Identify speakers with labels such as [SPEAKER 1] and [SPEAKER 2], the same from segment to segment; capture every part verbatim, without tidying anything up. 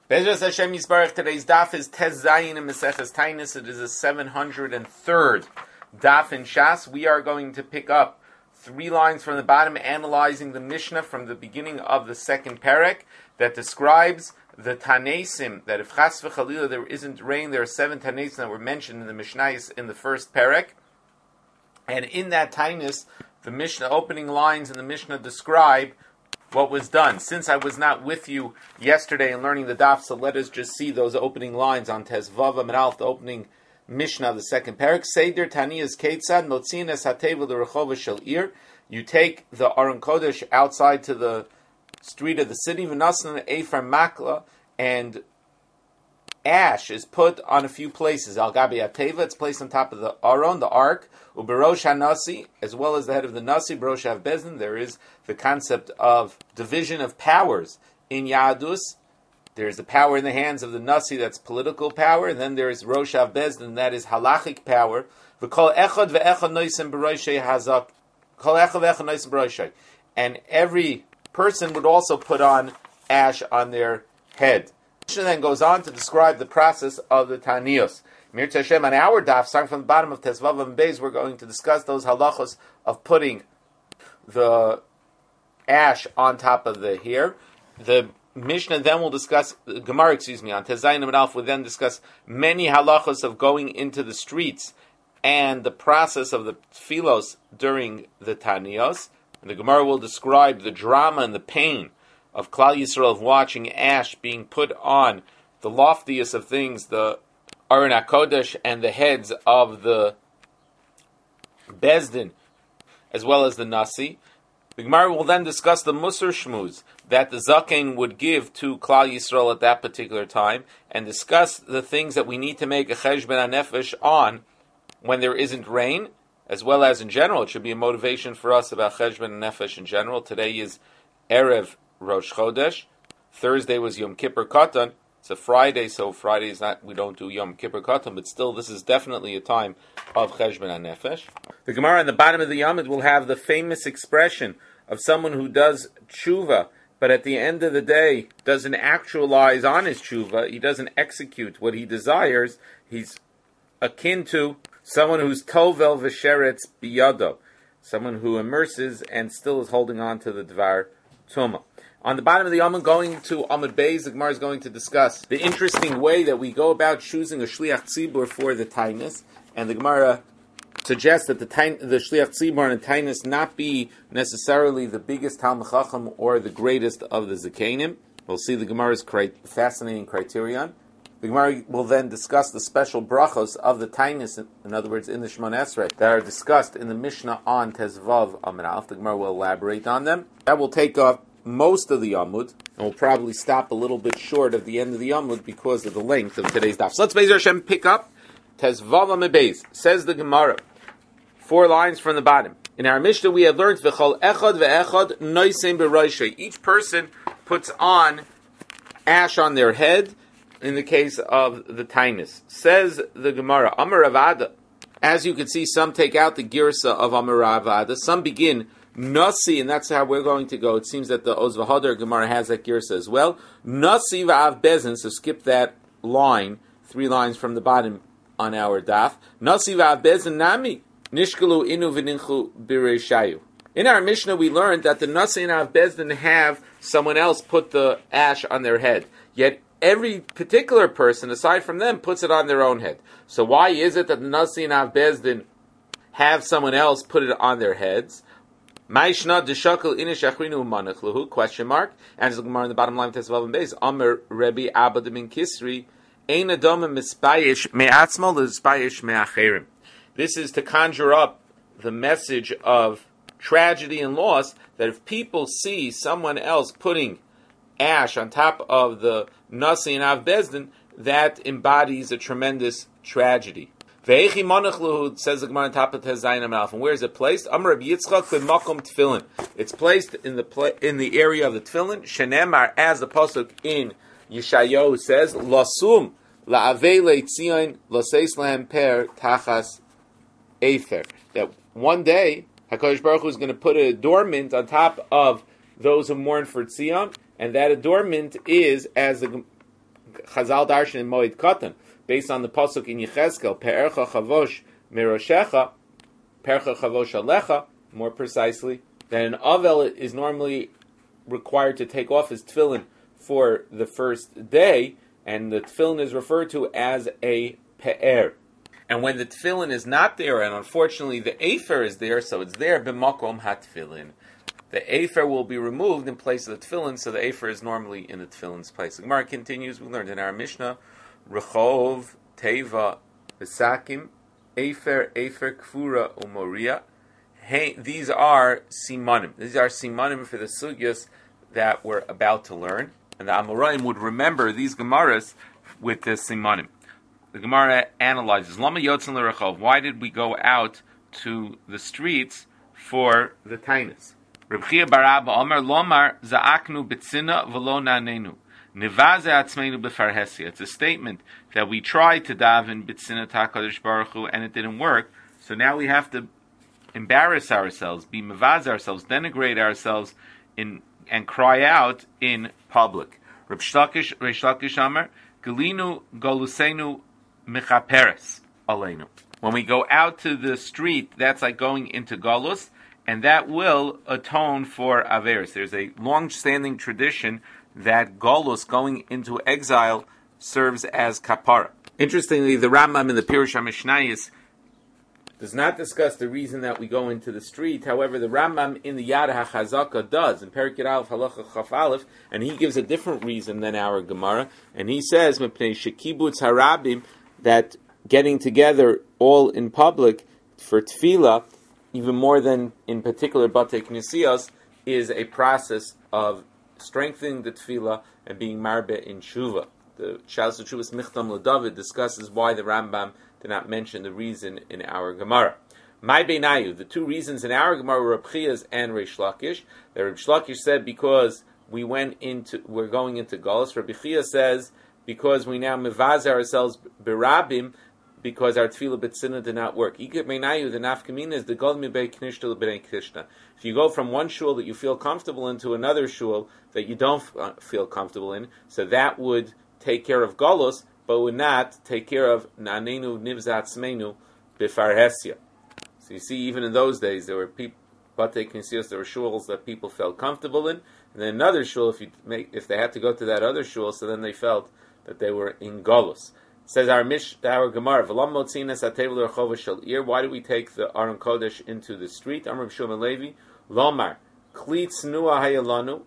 [SPEAKER 1] Bezras Hashem Yisbarach, today's daf is Tez Zayin in Maseches Tainis. It is a seven hundred third daf in Shas. We are going to pick up three lines from the bottom, analyzing the Mishnah from the beginning of the second perek that describes the Tanesim, that if Chas v'Chalila there isn't rain, there are seven Tanesim that were mentioned in the Mishnayos in the first perek. And in that Tainis, the Mishnah opening lines in the Mishnah describe what was done. Since I was not with you yesterday in learning the daf, so let us just see those opening lines on Tez Vav Amud Aleph, the opening Mishnah of the second parak. Seder Taniyas Keitzad Motzin Es HaTeva L'Rechova Shel Ir. You take the Aron Kodesh outside to the street of the city, V'Nasnan Eifar Makla, and ash is put on a few places. Al Gabi HaTeva, it's placed on top of the Aron, the Ark, Uberosh HaNasi, as well as the head of the Nasi, Berosh HaBezdin. There is the concept of division of powers in Yadus. There's the power in the hands of the Nasi, that's political power, and then there is Rosh HaBezdin, that is halachic power. V'kol echad ve'echad noisem b'roshei hazak. Kol echad ve'echad noisem b'roshei. And every person would also put on ash on their head. Mishnah then goes on to describe the process of the Taniyos. Mir Hashem, on our daf, starting from the bottom of Tez Vav Amud Beis, we're going to discuss those halachos of putting the ash on top of the hair. The Mishnah then will discuss, Gemara, excuse me, on Tez Zayin Amud Aleph, will then discuss many halachos of going into the streets and the process of the tfilos during the Taniyos. And the Gemara will describe the drama and the pain of Klal Yisrael of watching ash being put on the loftiest of things, the Aron HaKodesh, and the heads of the Bezdin, as well as the Nasi. The Gemara will then discuss the Musar Shmuz that the Zaken would give to Klal Yisrael at that particular time, and discuss the things that we need to make a Cheshbon HaNefesh on when there isn't rain, as well as in general. It should be a motivation for us about Cheshbon HaNefesh in general. Today is Erev Rosh Chodesh. Thursday was Yom Kippur Katan. It's a Friday, so Friday is not, we don't do Yom Kippur Katan, but still this is definitely a time of Cheshbon HaNefesh. The Gemara on the bottom of the Yamid will have the famous expression of someone who does tshuva, but at the end of the day doesn't actualize on his tshuva, he doesn't execute what he desires. He's akin to someone who's tovel v'sheretz biyado, someone who immerses and still is holding on to the dvar tumah. On the bottom of the Amud, going to Amud Beis, the Gemara is going to discuss the interesting way that we go about choosing a Shliach Tzibur for the Tainis, and the Gemara suggests that the, tain, the Shliach Tzibur and the Tainis not be necessarily the biggest Talmid Chacham or the greatest of the Zakenim. We'll see the Gemara's cri- fascinating criterion. The Gemara will then discuss the special brachos of the Tainis, in other words, in the Shemon Esrei, that are discussed in the Mishnah on Tez Vav Amud Aleph. The Gemara will elaborate on them. That will take up most of the Yamud, and we'll probably stop a little bit short of the end of the Yamud because of the length of today's daf. So let's Be'ez Hashem pick up Tez Vav Amud Beis. Says the Gemara, four lines from the bottom. In our Mishnah we have learned V'chol echad ve'echad noisem b'roshei. Each person puts on ash on their head. In the case of the Tainis, says the Gemara, Amar Ravada. As you can see, some take out the girsa of Amar Ravada. Some begin Nasi, and that's how we're going to go. It seems that the Oz V'Hodar Gemara has that girsa as well. Nasi v'av bezin, so skip that line, three lines from the bottom on our daf. Nasi v'av bezin nami, nishkalu inu v'ninchu b'reishayu. In our Mishnah we learned that the Nasi and Av Bezdin have someone else put the ash on their head. Yet every particular person, aside from them, puts it on their own head. So why is it that the Nasi and Av Bezdin have someone else put it on their heads? Ma'ishna d'shakal inish achrinu manachluhu, question mark. And as the Gemara in the bottom line of Tez Vav Amud Beis, Amar Rebbe Abba de min Kisri, ein adom mispayish me'atzmo l'spayish me'acherim. This is to conjure up the message of tragedy and loss, that if people see someone else putting ash on top of the Nasi and Av Bezdin, that embodies a tremendous tragedy. Ve'echi manachluhu, says the Gemara on top of Tez Zayin Amud Aleph. And where is it placed? Amar Rabbi Yitzchak b'makom tefillin. It's placed in the pla- in the area of the tefillin. Shenemar, as the pasuk in Yeshayahu says, Lasum la'avei le'tzion laseis lahem per tachas efer. That one day HaKadosh Baruch Hu is going to put an adornment on top of those who mourn for Tzion, and that adornment is, as the Chazal Darshan in Moed Katan, based on the pasuk in Yechezkel, Pe'ercha Chavosh Miroshecha, Pe'ercha Chavosh Alecha, more precisely, that an Avel is normally required to take off his tefillin for the first day, and the tefillin is referred to as a Pe'er. And when the tefillin is not there, and unfortunately the Afer is there, so it's there, B'makom HaTefillin. The Afer will be removed in place of the tefillin, so the Afer is normally in the tefillin's place. The Gemara continues, we learned in our Mishnah, Rechov, Teva, Besakim, Afer, Afer, Kfura, Umoria. Hey, these are simanim. These are simanim for the sugyas that we're about to learn. And the Amoraim would remember these Gemaras with the simanim. The Gemara analyzes, Lama Yotzin L'Rechov, why did we go out to the streets for the tainis? Reb Chia bar Abba Omer Lomar Za'aknu B'tzina V'lo Na'anenu Nivaze Atzmeinu B'farhesia. It's a statement that we tried to daven B'tzina Ta'kadosh Baruch Hu and it didn't work. So now we have to embarrass ourselves, be mevaz ourselves, denigrate ourselves in and cry out in public. Reb Shlakish Reish Lakish Amar Galinu Golusenu Mechaperes Aleinu. When we go out to the street, that's like going into Galus, and that will atone for Averis. There's a long-standing tradition that Galus, going into exile, serves as kapara. Interestingly, the Rambam in the Pirush HaMishnayos does not discuss the reason that we go into the street. However, the Rambam in the Yad HaChazaka does, in Perek Yud Aleph Halacha Chaf Aleph, and he gives a different reason than our Gemara, and he says, Mepnei Shekibutz Harabim, that getting together all in public for tefillah, even more than in particular Batei Knesiyos, is a process of strengthening the tefillah and being marbe in tshuva. The Shalos Teshuvos Michtam LeDavid discusses why the Rambam did not mention the reason in our Gemara. My Beinayu, the two reasons in our Gemara were Reb Chia's and Reish Lakish. The Reb Lakish said because we went into, we're going into Galus. Reb Chia says because we now mevaz ourselves berabim, because our tefillah b'tzina did not work. Ikar Beinayu, the nafkamina is the gol mibei knishta l'bnei krishna. If you go from one shul that you feel comfortable in to another shul that you don't feel comfortable in, so that would take care of Galus, but would not take care of Na'anenu Nivzatzmeinu B'farhesia. So you see, even in those days, there were people, Batei Knesiyos, there were shuls that people felt comfortable in, and then another shul, if you make, if they had to go to that other shul, so then they felt that they were in Galus. Says our Mish, our Gemara, V'lam motzinas hatevel l'rechova shel ir. Why do we take the Aron Kodesh into the street? Amar Shmuel Levi, Lomar Kli tznuah hayalanu.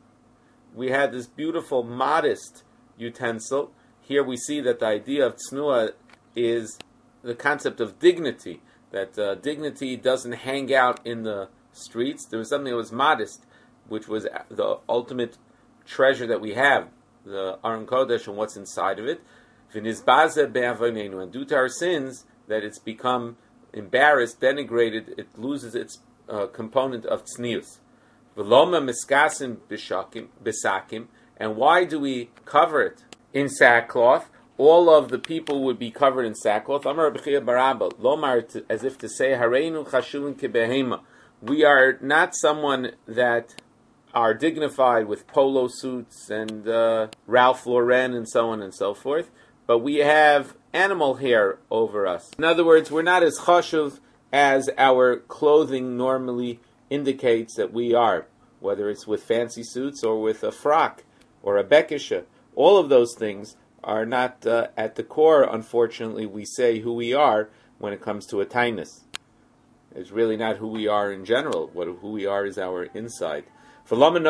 [SPEAKER 1] We had this beautiful, modest utensil. Here we see that the idea of tznuah is the concept of dignity, that uh, dignity doesn't hang out in the streets. There was something that was modest, which was the ultimate treasure that we have, the Aron Kodesh and what's inside of it. And due to our sins, that it's become embarrassed, denigrated, it loses its uh, component of tznius. V'loma miskasim b'sakim. And why do we cover it in sackcloth? All of the people would be covered in sackcloth. Amar Reb Chia bar Abba, lomar, as if to say, Hareinu chashuvin kebehema. We are not someone that are dignified with polo suits and uh, Ralph Lauren and so on and so forth, but we have animal hair over us. In other words, we're not as chashuv as our clothing normally indicates that we are, whether it's with fancy suits or with a frock or a bekisha. All of those things are not uh, at the core, unfortunately, we say who we are when it comes to a tainus. It's really not who we are in general. What who we are is our inside. And why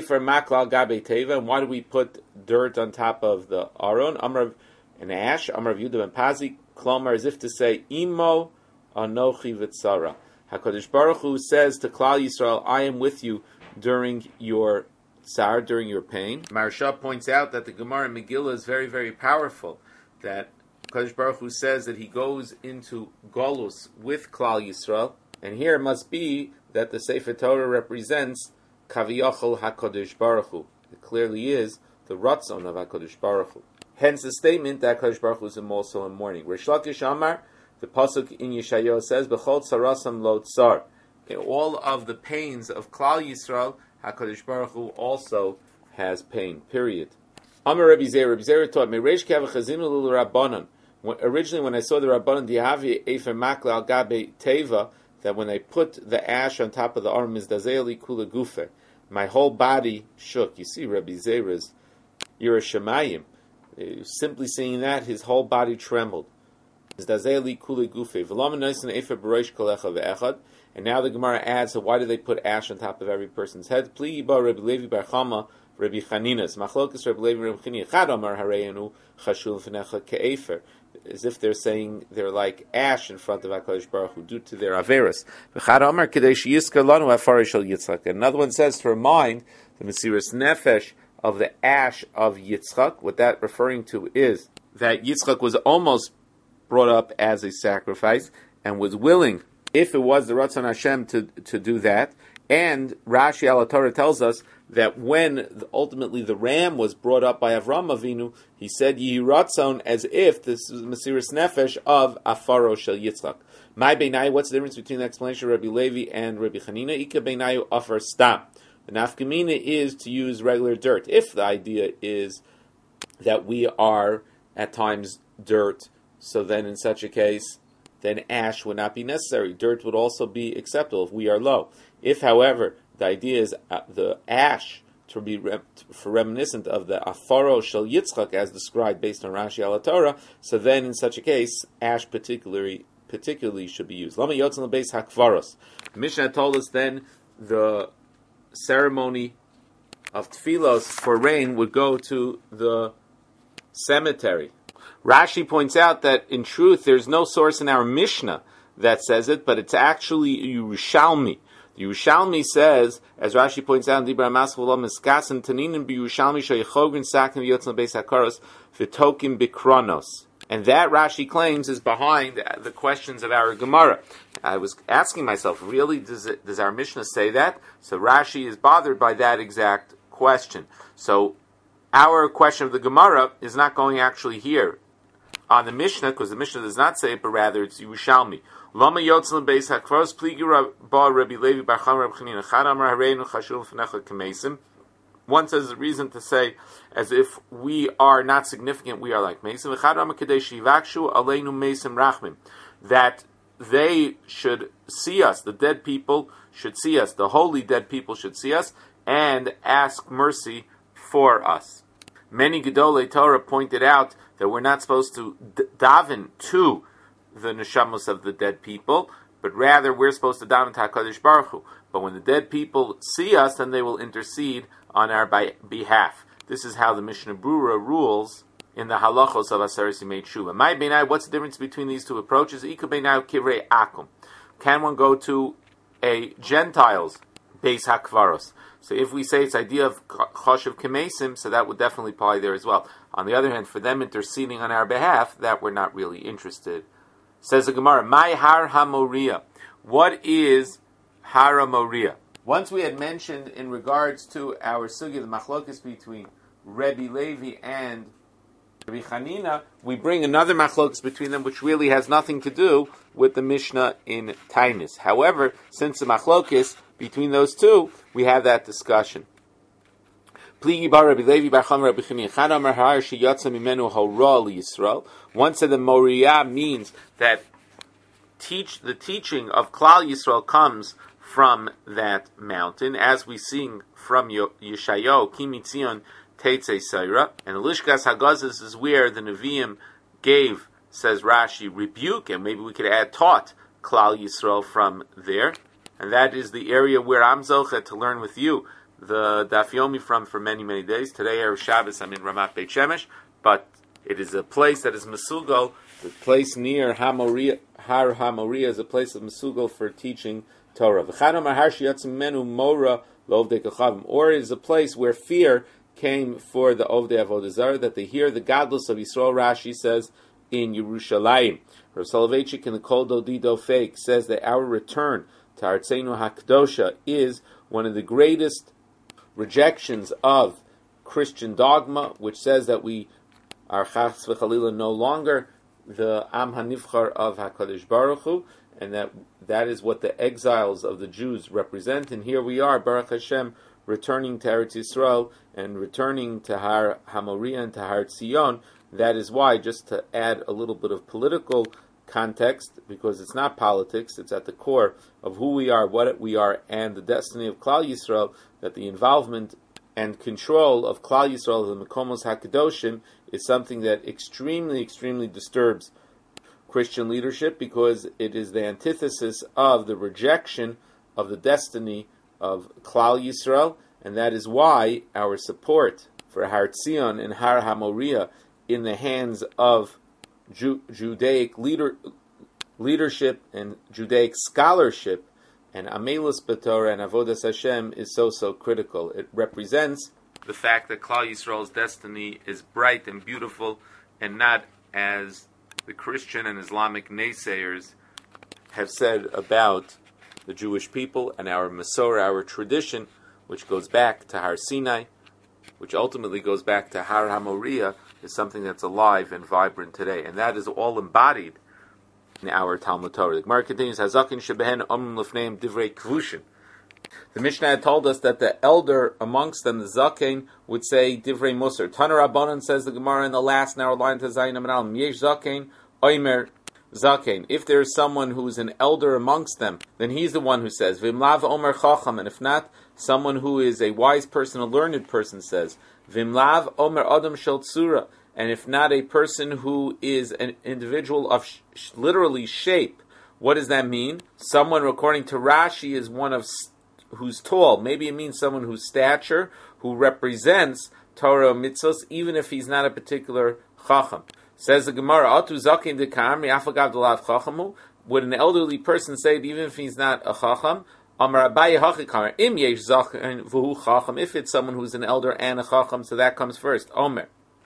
[SPEAKER 1] do we put dirt on top of the aron? Amar an ash, Amar Yehuda ben Pazi, klomar, as if to say, Imo anochi v'tzara. HaKadosh Baruch Hu says to Klal Yisrael, I am with you during your tsar, during your pain. Maharsha points out that the Gemara in Megillah is very, very powerful. That HaKadosh Baruch Hu says that he goes into Golus with Klal Yisrael, and here it must be that the Sefer Torah represents Kaviyachol HaKadosh Baruch Hu. It clearly is the Ratzon of HaKadosh Baruch Hu. Hence the statement that HaKadosh Baruch Hu is also in mourning. Reish Lakish Amar, the pasuk in Yeshayahu says, "B'chol tzarasam lo tzar." In all of the pains of Klal Yisrael, HaKadosh Baruch Hu also has pain. Period. Amar Rabbi Zera, Rabbi Zera taught me, Reish Kav Chazinu Lul Rabbanon. Originally, when I saw the Rabbanon Dihavi Efer Makla Al Gabe Teva, that when they put the ash on top of the arm is Dazeli Kula Gufe, my whole body shook. You see, Rabbi Zera's Yerushamayim, simply seeing that, his whole body trembled. And now the Gemara adds, so why do they put ash on top of every person's head? Rabbi Levi bar Chama, Rabbi Chaninas, Machlokas Rabbi Levi Rabbi Chaninas, Chad Amar Hareinu Chashul Fenecha Ke'efer, as if they're saying they're like ash in front of HaKadosh Baruch Hu due to their averis. V'chad Amar Kadesh Yizkar Lanu Afar Shel Yitzchak. Another one says to remind the Mesiras Nefesh of the ash of Yitzchak. What that referring to is that Yitzchak was almost brought up as a sacrifice and was willing, if it was the Ratzon Hashem, to, to do that. And Rashi al Torah tells us that when ultimately the ram was brought up by Avram Avinu, he said Yihi Ratzon, as if this is Mesiras Nefesh of Afaro Shel Yitzchak. My Beinai, what's the difference between the explanation of Rabbi Levi and Rabbi Chanina? Ika Beinayu Afar Stam. The nafkamina is to use regular dirt. If the idea is that we are at times dirt, so then in such a case, then ash would not be necessary. Dirt would also be acceptable if we are low. If, however, the idea is uh, the ash to be rem- for reminiscent of the Afaro Shel Yitzchak as described based on Rashi al Torah, so then in such a case, ash particularly particularly should be used. Lama Yotzon Lebeis Hakvaros. Mishnah told us then the ceremony of tefillos for rain would go to the cemetery. Rashi points out that in truth there's no source in our Mishnah that says it, but it's actually Yerushalmi. The Yerushalmi says, as Rashi points out in Dibra Maschulam Miskasim Taninin B'Yerushalmi Shaychogin Sakin Yotzon Beis Hakaros V'Tokim B'Kronos. And that Rashi claims is behind the questions of our Gemara. I was asking myself, really, does it, does our Mishnah say that? So Rashi is bothered by that exact question. So our question of the Gemara is not going actually here on the Mishnah, because the Mishnah does not say it, but rather it's Yerushalmi. Lama yotzon beis hakvaros pligi ba Rabbi Levi bar Chama Rabbi Chanina chad amar hareinu chashul f'necha k'meisim. One says the reason to say as if we are not significant, we are like Mesim. V'chad amar kadesh yivakshu aleinu Mesim rachmim, that they should see us, the dead people should see us, the holy dead people should see us, and ask mercy for us. Many Gedolei Torah pointed out that we're not supposed to d- daven to the neshamos of the dead people, but rather we're supposed to daven to HaKadosh Baruch Hu. But when the dead people see us, then they will intercede on our by- behalf. This is how the Mishnah Brura rules in the halachos of Aseres Yimei Tshuva. My Beinai, what's the difference between these two approaches? Ika Beinai Kivrei Akum. Can one go to a Gentile's Beis HaKvaros? So if we say it's idea of Choshev Kemesim, so that would definitely apply there as well. On the other hand, for them interceding on our behalf, that we're not really interested. Says the Gemara, My Har HaMoriah. What is Har HaMoriah? Once we had mentioned in regards to our sugya, the machlokas between Rebbe Levi and Rabbi Chanina, we bring another machlokas between them, which really has nothing to do with the Mishnah in Tainis. However, since the machlokas between those two, we have that discussion. Pligi bar Rabbi Levi bar Chama Rabbi Chanina chad amar har sheyatsa mimenu hora liyisrael. One said the Moriah means that teach the teaching of Klal Yisrael comes from that mountain, as we sing from Yeshayahu, Ki Mitzion Teitzei Seira, and the Lishkas Hagazes is where the Nevi'im gave, says Rashi, rebuke, and maybe we could add taught Klal Yisrael from there, and that is the area where I'm Zochet to learn with you the Daf Yomi from for many, many days. Today, Erev Shabbos, I'm in Ramat Beit Shemesh, but it is a place that is Mesugo, the place near Hamoriah, Har Hamoriah is a place of Mesugo for teaching Torah. Or is a place where fear came for the Ovdei Avodah Zarah, that they hear the godless of Yisrael. Rashi says in Yerushalayim. Rav Soloveitchik in the Kol Dodido Fake says that our return to Artzeinu HaKdosha is one of the greatest rejections of Christian dogma, which says that we are Chas v'Chalila no longer the Am HaNivchar of HaKadosh Baruch Hu, and that that is what the exiles of the Jews represent. And here we are, Baruch Hashem, returning to Eretz Yisrael and returning to Har Hamoria and to Har Tzion. That is why, just to add a little bit of political context, because it's not politics, it's at the core of who we are, what we are, and the destiny of Klal Yisrael, that the involvement and control of Klal Yisrael, the Mekomos HaKadoshim, is something that extremely, extremely disturbs Christian leadership, because it is the antithesis of the rejection of the destiny of Klal Yisrael, and that is why our support for Har Tzion and Har Hamoria in the hands of Ju- Judaic leader, leadership and Judaic scholarship and Amelus B'Torah and Avodas Hashem is so, so critical. It represents the fact that Klal Yisrael's destiny is bright and beautiful, and not as the Christian and Islamic naysayers have said about the Jewish people and our Masorah, our tradition, which goes back to Har Sinai, which ultimately goes back to Har Hamoria, is something that's alive and vibrant today. And that is all embodied in our Talmud Torah. The Gemara continues, Hazakin shebehen omrim lefneim divrei kvushin. The Mishnah had told us that the elder amongst them, the Zaken, would say divrei musar. Taner Rabbanan, says the Gemara in the last narrow line to Zayin Amanal, Yesh Zaken, Oimer Zaken. If there is someone who is an elder amongst them, then he's the one who says, Vimlav Omer Chacham, and if not, someone who is a wise person, a learned person says, Vimlav Omer Adam Shel Tzura, and if not, a person who is an individual of sh- sh- literally shape. What does that mean? Someone, according to Rashi, is one of who's tall. Maybe it means someone whose stature, who represents Torah mitzvos, even if he's not a particular Chacham. Says the Gemara, Atu Zaken de Kamri Afagav Delav Chachamu. Would an elderly person say it even if he's not a Chacham? Amar Abaye Hachikar Im Yesh Zaken V'hu Chacham. If it's someone who's an elder and a Chacham, so that comes first. Omer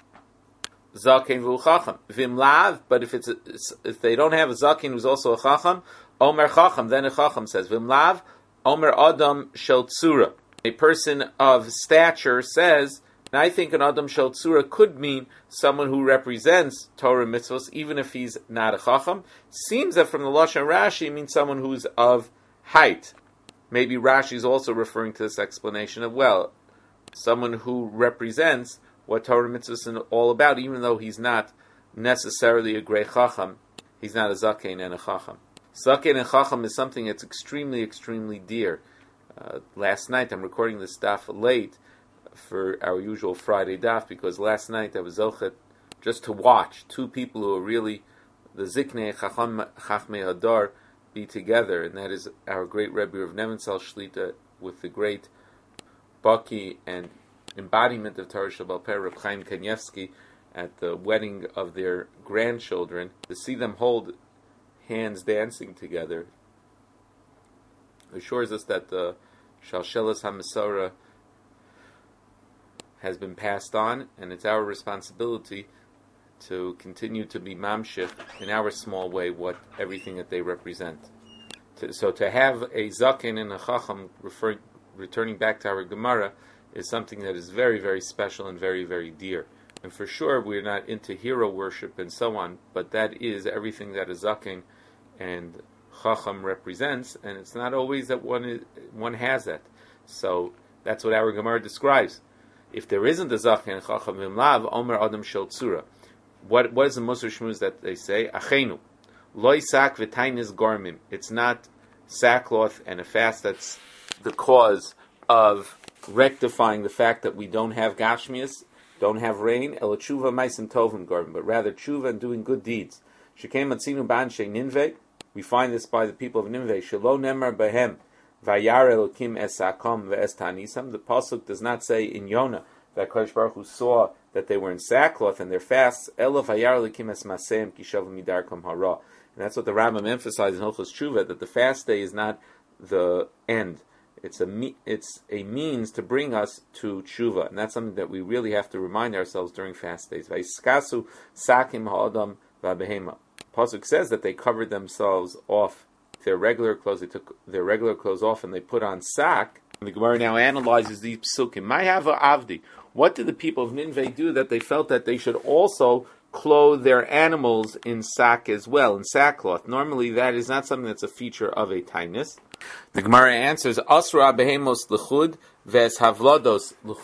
[SPEAKER 1] Zaken V'hu Chacham. Vim Lav. But if it's a, if they don't have a Zaken who's also a Chacham, Omer Chacham. Then a Chacham says Vim Lav. Omer Adam Shel Tzura. A person of stature says, and I think an Adam Shel Tzura could mean someone who represents Torah mitzvos, even if he's not a Chacham. Seems that from the Lashon Rashi, it means someone who's of height. Maybe Rashi is also referring to this explanation of, well, someone who represents what Torah mitzvos is all about, even though he's not necessarily a great Chacham. He's not a Zaken and a Chacham. Zaken and Chacham is something that's extremely, extremely dear. Uh, last night, I'm recording this daf late for our usual Friday daf, because last night I was zochet just to watch two people who are really the Ziknei Chacham Chachmei Hadar be together, and that is our great Rebbe of Nebenzahl Shlita with the great Baki and embodiment of Torah Shabbat Peh, Reb Chaim Kanievsky, at the wedding of their grandchildren. To see them hold hands dancing together assures us that the Shalshelas HaMasorah has been passed on, and it's our responsibility to continue to be mamshich in our small way what everything that they represent. To, so to have a Zaken and a Chacham, referring, returning back to our Gemara, is something that is very, very special and very, very dear. And for sure, we're not into hero worship and so on, but that is everything that a Zaken and Chacham represents, and it's not always that one is, one has that. So that's what our Gemara describes. If there isn't a Zaken and Chacham Vimlav, Omer Adam Shel Tzura. What what is the Musar Shmuz that they say? Achenu Loi Sak V'Tainis Garmim. It's not sackcloth and a fast that's the cause of rectifying the fact that we don't have Gashmias, don't have rain. El Tshuva Maisim Tovim Garmim, but rather Tshuva and doing good deeds. Shekem Matzinu Ban Shei Ninveh. We find this by the people of Ninveh. Shelo Nemar Behem Vayar Elokim Esakom Ve'Estanisam. The pasuk does not say in Yonah that Kadosh Baruch Hu saw that they were in sackcloth and their fasts. Elo Vayar Elokim Es Maseim Kishav Midarkom Hara. And that's what the Rambam emphasizes in Hilchos Tshuva, that the fast day is not the end. It's a me- it's a means to bring us to tshuva, and that's something that we really have to remind ourselves during fast days. Vaiskasu sakim ha'adam va'behema. Pasuk says that they covered themselves off their regular clothes. They took their regular clothes off and they put on sack. And the Gemara now analyzes these psukim. Mayhava avdi. What did the people of Nineveh do that they felt that they should also clothe their animals in sack as well, in sackcloth? Normally, that is not something that's a feature of a tainus. The Gemara answers, Asra behemos l'chud ves havlados l'chud.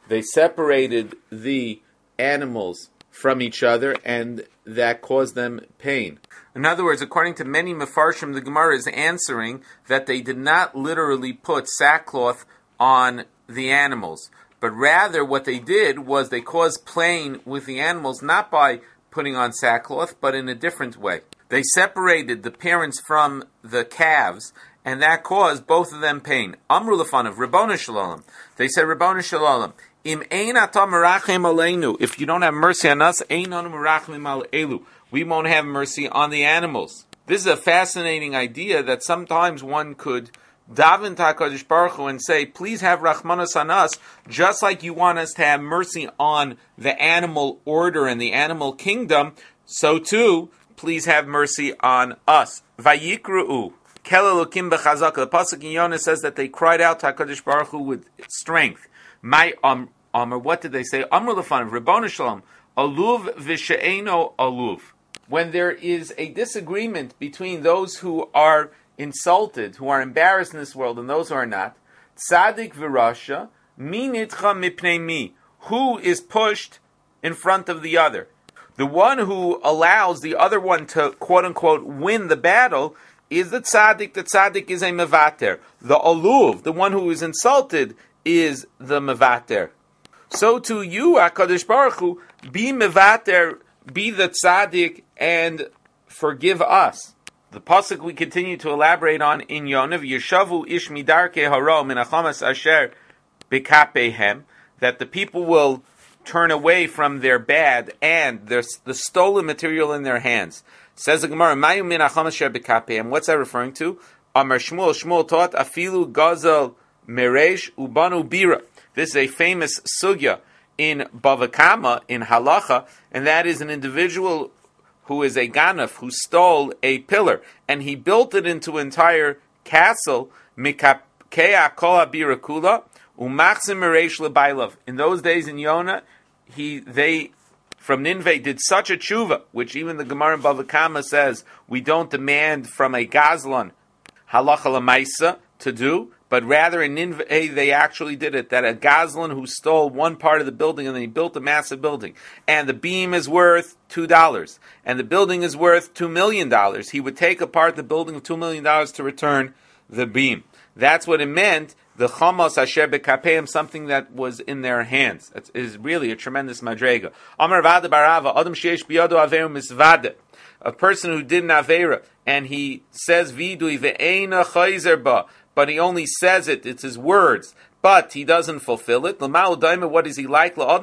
[SPEAKER 1] they separated the animals from each other, and that caused them pain. In other words, according to many Mefarshim, the Gemara is answering that they did not literally put sackcloth on the animals, but rather what they did was they caused pain with the animals, not by putting on sackcloth, but in a different way. They separated the parents from the calves, and that caused both of them pain. Amru lefanav, Ribono Shel Olam. They said, Ribono Shel Olam, Im ein ata merachim aleinu. If you don't have mercy on us, ein anu merachim al elu. We won't have mercy on the animals. This is a fascinating idea that sometimes one could daven to HaKadosh Baruch Hu and say, please have rachmanos on us, just like you want us to have mercy on the animal order and the animal kingdom, so too, please have mercy on us. Vayikru'u. Kel Elokim b'chazaka. The pasuk in Yonah says that they cried out to HaKadosh Baruch Hu with strength. My um, Amr, what did they say? Amr lefanav, Ribono Shel Olam, aluv v'she'eno aluv. When there is a disagreement between those who are insulted, who are embarrassed in this world, and those who are not, tzaddik v'rasha, mi nitcha mipnei mi. Who is pushed in front of the other? The one who allows the other one to, quote-unquote, win the battle is the tzaddik. The tzaddik is a mevater. The aluv, the one who is insulted, is the mevater. So to you, HaKadosh Baruch Hu, be mevater, be the tzaddik, and forgive us. The pasuk we continue to elaborate on in Yonav, Yeshavu ish midarke haro min achamas asher bekapehem, that the people will turn away from their bad and their, the stolen material in their hands. Says the Gemara, Mayu min achamas asher bekapehem. What's that referring to? Amar Shmuel, Shmuel taught, Afilu gazel meresh ubanu bira. This is a famous sugya in Bava Kama, in Halacha, and that is an individual who is a ganaf, who stole a pillar, and he built it into an entire castle, mikapkea kol habirakula, umachzim mereish lebailov. In those days in Yonah, he, they, from Nineveh, did such a tshuva, which even the Gemara in Bava Kama says, we don't demand from a gazlan, halacha lemaisa, to do, but rather in Nineveh they actually did it, that a gazlan who stole one part of the building and then he built a massive building, and the beam is worth two dollars, and the building is worth two million dollars, he would take apart the building of two million dollars to return the beam. That's what it meant, the chamos asher bekapeim, something that was in their hands. It is really a tremendous madrega. Amar vada barava, adam sheish biyado averu misvade. A person who did an avera, and he says vidui ve'eina chayzer ba, but he only says it, it's his words, but he doesn't fulfill it. What is he like? Like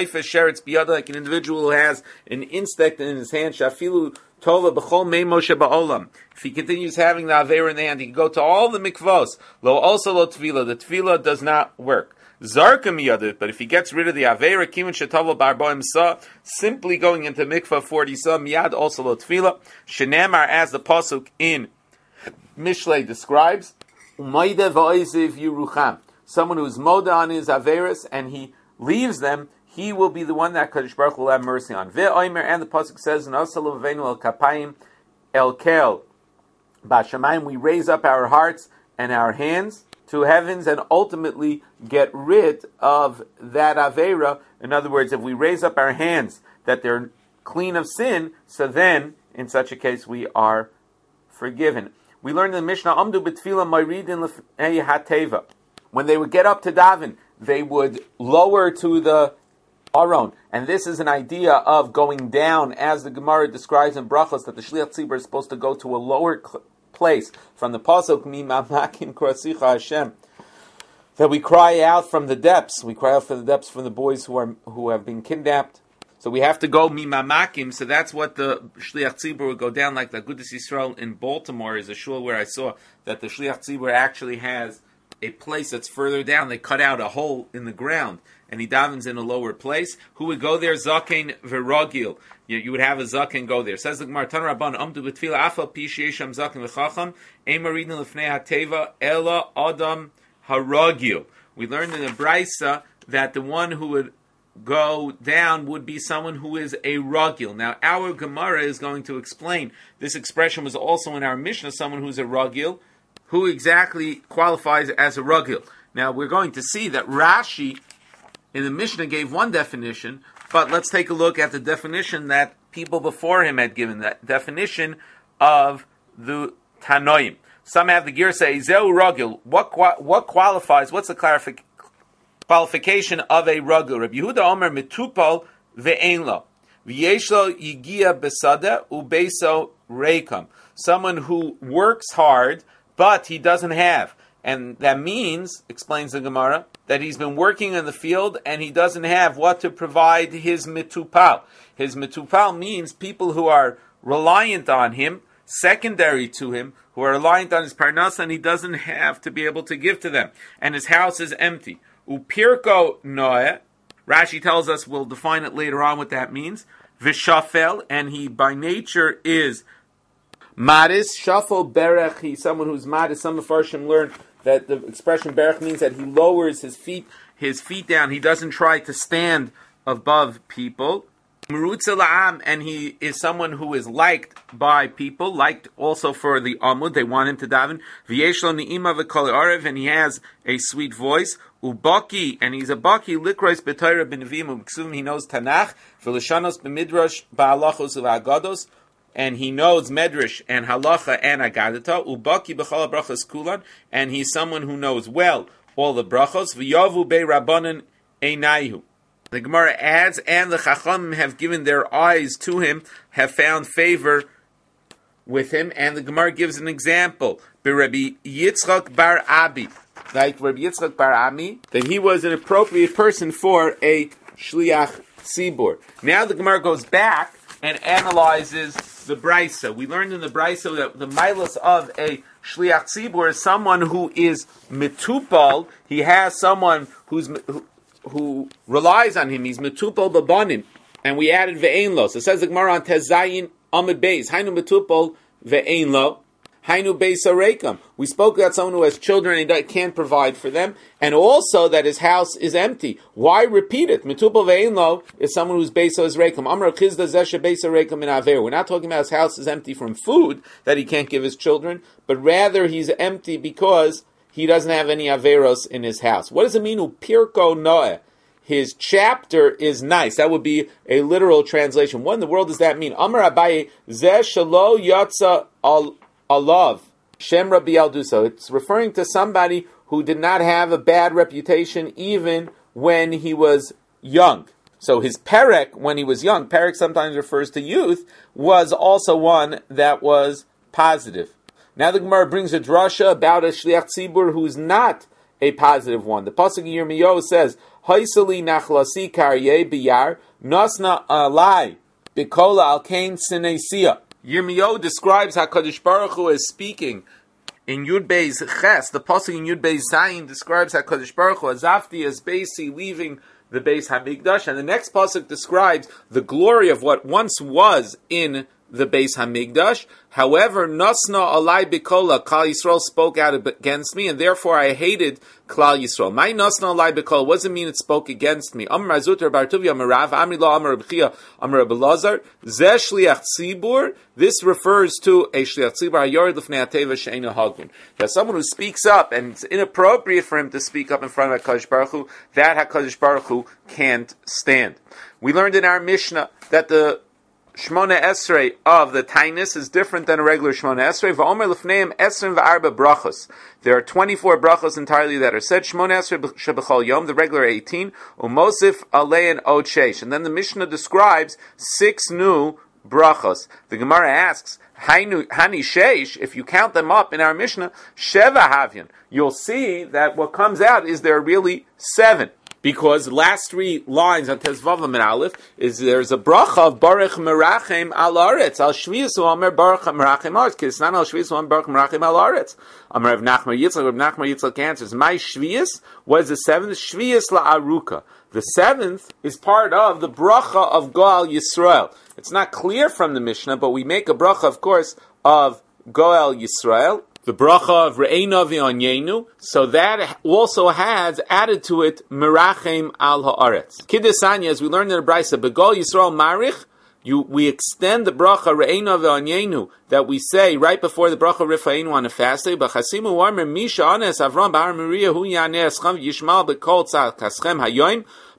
[SPEAKER 1] an individual who has an insect in his hand. If he continues having the Aveira in the hand, he can go to all the mikvos. Lo also lo tefillah. The tefillah does not work. Zarka miyadit, but if he gets rid of the Aveira, kimun shetavo barboim sa, simply going into mikvah forty sa, miyad also lo tefillah. Shenamar, as the pasuk in Mishlei describes, someone who's moda on his averis and he leaves them, he will be the one that Kadosh Baruch Hu will have mercy on. And the pasuk says, el kapayim el kel b'shamayim, we raise up our hearts and our hands to heavens and ultimately get rid of that avera. In other words, if we raise up our hands that they're clean of sin, so then in such a case we are forgiven. We learned in the Mishnah, Amdu b'tfila mayridin l'fnei hateva. When they would get up to daven, they would lower to the aron. And this is an idea of going down, as the Gemara describes in Brachos, that the Shliach Tzibur is supposed to go to a lower cl- place. From the Pasuk, Mi mamakim krasicha Hashem, that we cry out from the depths. We cry out from the depths from the boys who are who have been kidnapped. So we have to go mimamakim. So that's what the Shliach Tzibur would go down, like the Agudas Yisrael in Baltimore is a shul where I saw that the Shliach Tzibur actually has a place that's further down. They cut out a hole in the ground, and he davens in a lower place. Who would go there? Zaken v'ragil. You, you would have a zaken go there. Says the Gemara, Tan Rabban, Amdu b'tfila afa pi sheyesham zaken v'chacham, ein maridin l'fnei hateva ela adam haragil. We learned in the Brisa that the one who would go down would be someone who is a ragil. Now, our Gemara is going to explain this expression was also in our Mishnah, someone who's a ragil. Who exactly qualifies as a ragil? Now, we're going to see that Rashi in the Mishnah gave one definition, but let's take a look at the definition that people before him had given, that definition of the Tanoim. Some have the gear say, Zeu Ragil. What, what qualifies, what's the clarific- qualification of a Ragil? Rabbi Yehuda Omer Mitupal ve'en lo. V'yeshlo yigia besada ubeso reikam. Someone who works hard, but he doesn't have. And that means, explains the Gemara, that he's been working in the field and he doesn't have what to provide his mitupal. His mitupal means people who are reliant on him, secondary to him, who are reliant on his parnasa, and he doesn't have to be able to give to them. And his house is empty. Upirko noe, Rashi tells us, we'll define it later on what that means. Vishafel, and he by nature is madis. Shafel berech, he's someone who's madis. Some of Farshim learned that the expression berech means that he lowers his feet, his feet down. He doesn't try to stand above people. Merutza la'am, and he is someone who is liked by people, liked also for the Amud. They want him to daven. V'yeshlo ni'ima v'kol arev, and he has a sweet voice. Ubaki, and he's a baki. Likrois b'Torah b'Nevim u'Ksuvim. He knows Tanakh. V'lishanos b'Midrash ba'alachos u'Agados, and he knows Medrash and Halacha and Agadata. Ubaki b'chol brachos kulan, and he's someone who knows well all the brachos. V'yavu be'Rabbanan einayhu. The Gemara adds, and the Chachamim have given their eyes to him, have found favor with him, and the Gemara gives an example. Rabbi Yitzchak bar Abi, like Rabbi Yitzchak bar Ami, that he was an appropriate person for a Shliach Tzibur. Now the Gemara goes back and analyzes the Brisa. We learned in the Brisa that the milos of a Shliach Tzibur is someone who is mitupal, he has someone who's who, who relies on him. He's metupal babanim, and we added ve'ein lo. So it says the Gemara on Tezayin Amid Beis, Hainu metupal ve'ein lo, Hainu Beis Arekam. We spoke about someone who has children and he can't provide for them, and also that his house is empty. Why repeat it? Metupal ve'ein lo is someone who's Beis Arekam. Amar Chizda Zesha Beis Arekam in Aver. We're not talking about his house is empty from food that he can't give his children, but rather he's empty because he doesn't have any averos in his house. What does it mean? Upirko noeh. His chapter is nice. That would be a literal translation. What in the world does that mean? Amar Abaye zeh shelo yatsa alav shem Rabbi Alduso. It's referring to somebody who did not have a bad reputation even when he was young. So his perek, when he was young, perek sometimes refers to youth, was also one that was positive. Now the Gemara brings a drasha about a shliach tzibur who's not a positive one. The pasuk in Yirmiyahu says, "Haisali nachlasi karye biyar nasna alai bikola alkain sinesia." Yirmiyahu describes Hakadosh Baruch Hu as speaking in Yud Beis Ches. The pasuk in Yud Beis Zayin describes Hakadosh Baruch Hu as afti as Beisi leaving the Beis Hamikdash, and the next pasuk describes the glory of what once was in the Beis Hamikdash. However, Nasna alai bikola, Klal Yisrael spoke out against me, and therefore I hated Klal Yisrael. My Nasna alai bikola, what does it mean it spoke against me? Amar Azuter bar Tuvia Amar Rav, Amri lo Amar B'chia Amar Abelazar, Zeh shliach tzibur. This refers to a shliach tzibur hayored l'fnei hateva she'eino hagun. That someone who speaks up, and it's inappropriate for him to speak up in front of HaKadosh Baruch Hu, that HaKadosh Baruch Hu can't stand. We learned in our Mishnah that the Shmona Esrei of the Tainus is different than a regular Shmona Esrei. Va'omer l'fneim esrim v'arba brachos. There are twenty-four brachos entirely that are said. Shmona Esrei shebechol yom, the regular eighteen. Umosif alein od sheish. And then the Mishnah describes six new brachos. The Gemara asks, Hainu hani sheish, if you count them up in our Mishnah, sheva havyan. You'll see that what comes out is there are really seven. Because the last three lines on Tezvav and Aleph is there's a bracha of Baruch Merachem al Aretz al Shvius Omer Baruch Merachem Aretz. Kisnan al Shvius Omer Baruch Merachem al Aretz. Amar Rav Nachman Yitzchak. Rav Nachman Yitzchak answers, my Shvius was the seventh Shvius la Aruka. The seventh is part of the bracha of Goal Yisrael. It's not clear from the Mishnah, but we make a bracha, of course, of Goal Yisrael. The bracha of Re'ena v'Onyenu, so that also has added to it Merachem al Haaretz. Kiddusanya, as we learned in the Brisa, Begol Yisrael Marich, you we extend the bracha Re'ena v'Onyenu that we say right before the bracha Rifa'enu on a fast day. B'chasimu warmer Misha Anes Avram B'Har Moriah Hu Yaneh Escham Yishmal B'Kol Tzad Kaschem Hayoim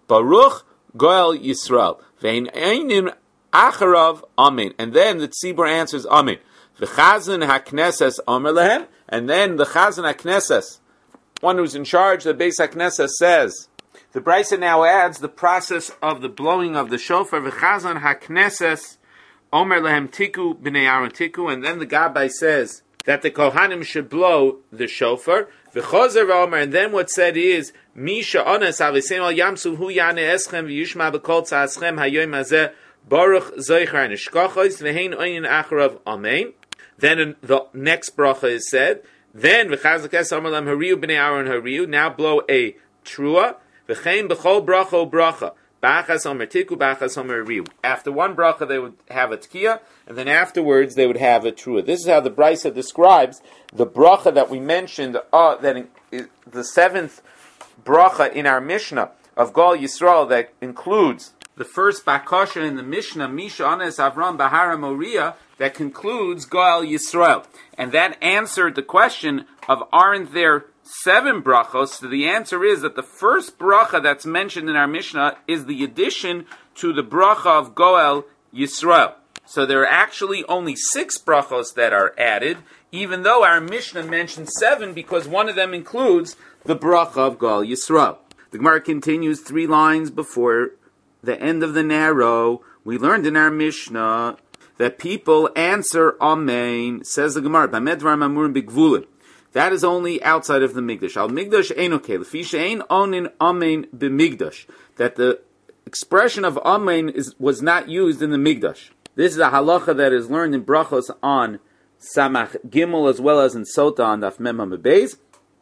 [SPEAKER 1] Baruch Goel Yisrael. Vein Einim Acharav Amen. And then the tzibur answers Amen. V'chazan HaKnesses Omer Lehem. And then the Chazan HaKnesses, one who's in charge of the Beis HaKnesses, says, the Brisa now adds the process of the blowing of the shofar. V'chazan HaKnesses Omer Lehem Tiku B'nei Aaron Tiku. And then the Gabbai says that the Kohanim should blow the shofar. V'chozer v'omer. And then what's said is, Misha Ones Aviseim Al Yamsu Hu Yane Eschem V'yushma B'kol Tza'aschem Hayoim Hazeh Baruch Zoichar Nishkachos V'hein Oinin Acharav Amen. Then the next bracha is said. Then v'chazakes amalem hariu b'nei Aaron hariu. Now blow a trua. V'chein b'chol bracha o bracha. B'achas omer tiku b'achas omer hariu. After one bracha they would have a tkiya, and then afterwards they would have a trua. This is how the Brisa describes the bracha that we mentioned. Uh, that in, in, the seventh bracha in our Mishnah of Gol Yisrael that includes the first bakasha in the Mishnah, Misha Anes Avram Bahara Moriah, that concludes Goel Yisrael. And that answered the question of aren't there seven brachos? So the answer is that the first bracha that's mentioned in our Mishnah is the addition to the bracha of Goel Yisrael. So there are actually only six brachos that are added, even though our Mishnah mentions seven, because one of them includes the bracha of Goel Yisrael. The Gemara continues three lines before the end of the narrow. We learned in our Mishnah that people answer Amen, says the Gemara, Bamedvar Mamurim Bigvulin. That is only outside of the Migdash. Al Migdash Einoke, Lefisha Ein Onin Amen B'Migdash. That the expression of Amen is, was not used in the Migdash. This is a halacha that is learned in Brachos on Samach Gimel as well as in Sota on Daf Mem Beis.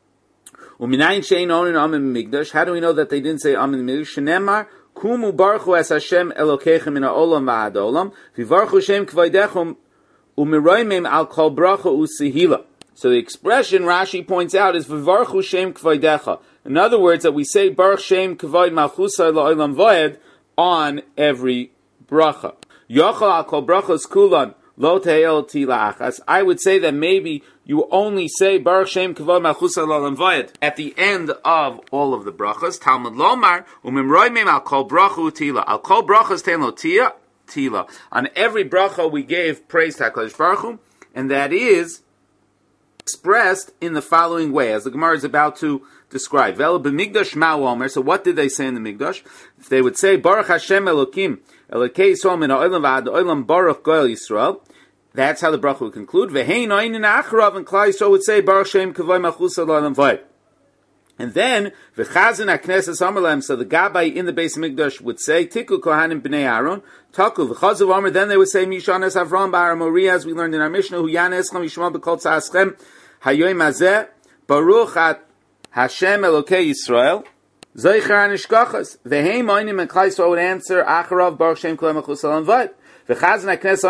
[SPEAKER 1] Uminayin Shein Onin Amen B'Migdash. How do we know that they didn't say Amen B'Migdash? Shenemar Kumu barchu es Hashem Elokechem in ha'olam v'ad olam, v'varchu Shem kvaydechem u'miroymim al kol bracha u'sehila. So the expression Rashi points out is v'varchu Shem kvaydecha. In other words, that we say Baruch Shem kvayd malchusay la'olam vayed on every bracha. Yochel al kol brachos kulan lo te'el tila'achas. I would say that maybe you only say Baruch Shem Kavod Malchusay L'Olam Vayed at the end of all of the brachas. Talmud Lomar Umimroymim Al Kol Brachu Tila. Al Kol Brachas Ten Lo Tia Tila. On every bracha we gave praise to HaKadosh Baruch Hu, and that is expressed in the following way, as the Gemara is about to describe. Vel b'migdash ma'u omer. So what did they say in the Migdash? If they would say Baruch Hashem Elokim Elokei Yisrael min ha'olam v'ad ha'olam Baruch Goel Yisrael. That's how the bracha would conclude. V'hein oinin acharav, and Klal Yisrael would say Baruch Shem Kavod Malchusay L'Olam Vayed. And then v'chazan HaKnesses Omer Lehem. So the Gabbai in the Beis Mikdash would say Tiku Kohanim B'nei Aaron Taku v'chazav Omer. Then they would say Mishanes Avram Bahar Moriah, as we learned in our Mishnah, Hu Yanes Eschem Yishma B'Kol Tza'aschem Hayoim Hazeh Baruch At Hashem Elokei Yisrael Zoichar Nishkachas. V'hein oinim, and Klal Yisrael would answer Acharav Baruch Shem Kavod Malchusay L'Olam Vayed. Then, as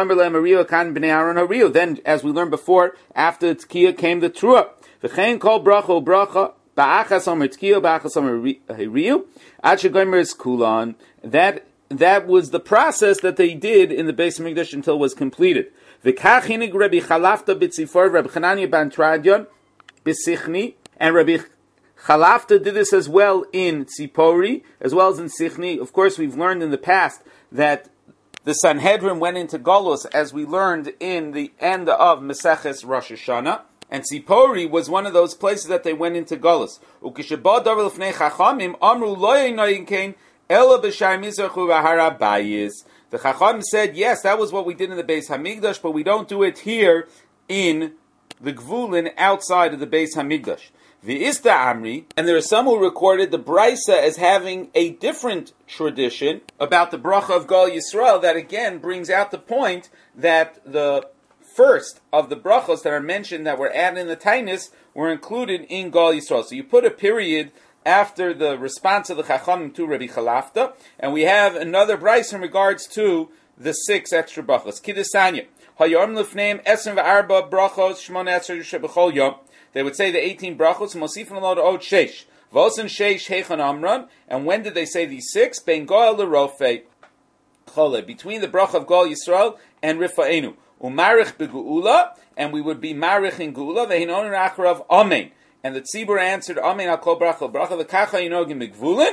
[SPEAKER 1] we learned before, after the Tkiyah came the Trua. V'chein kol bracha bracha ba'achas omer Tkiyah ba'achas omer Hariyu ad shegomer is kulan. That that was the process that they did in the Beis Mikdash until it was completed. V'kach hinig Rabbi Chalafta b'tzifor Rabbi Chananya ben Tradion b'sichni, and Rabbi Chalafta did this as well in Tzipori as well as in Sichni. Of course, we've learned in the past that the Sanhedrin went into Golus, as we learned in the end of Meseches Rosh Hashanah, and Tzipori was one of those places that they went into Golus. The Chacham said, yes, that was what we did in the Beis Hamikdash, but we don't do it here in the Gvulin outside of the Beis Hamikdash. The Ista Amri, and there are some who recorded the Brisa as having a different tradition about the bracha of Gol Yisrael that again brings out the point that the first of the brachos that are mentioned that were added in the Tainis were included in Gol Yisrael. So you put a period after the response of the Chachamim to Rabbi Chalafta, and we have another Brisa in regards to the six extra brachos. Kidesanya. Hayom lefneim esrim v'arba brachos shmona esr shebechol yom. They would say the eighteen brachos, Mosifan lo od sheish. Vosen sheish heichan amran. And when did they say these six? Ben goel lerofe chole. Between the bracha of Gol Yisrael and Rifa'enu. Umarich begu'ula. And we would be marich in geula. Vehinon acharav amen. And the tzibur answered amen al kol bracha. Bracha v'kacha yinogim begvulin.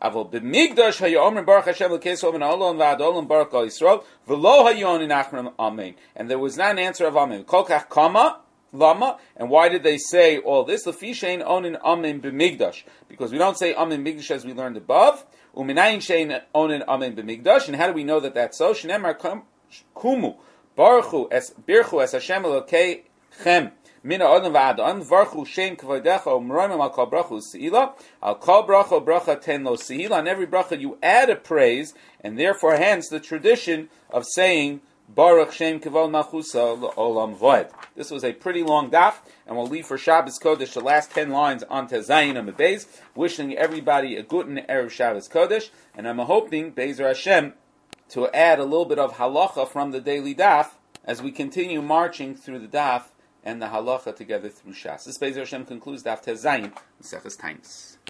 [SPEAKER 1] Aval b'migdash hayomer baruch Hashem l'keso ben Olam v'adolam baruch Kol Yisrael v'lo hayon in achram amen. And there was not an answer of amen. Kol kach kama lama. And why did they say all this? L'fishein onin amen b'migdash. Because we don't say amen b'migdash as we learned above. U'minayin shein onin amen b'migdash. And how do we know that that's so? Shneimar kumu baruchu es birchu es Hashem elokei chem. Mina odem va'adam varchu shem kvodecha umroimim al kol bracha seila al kol bracha bracha ten lo seila. On every bracha you add a praise, and therefore hence the tradition of saying Baruch Shem Kavod Malchusa Olam Voed. This was a pretty long daf, and we'll leave for Shabbos Kodesh the last ten lines onto Zayin and Beis, wishing everybody a good and Erev Shabbos Kodesh, and I'm hoping Be'ezer Hashem to add a little bit of halacha from the daily daf as we continue marching through the daf and the halacha together through Shas. This Be'ezer Hashem concludes Daf Tez Zayin, Maseches Tainis.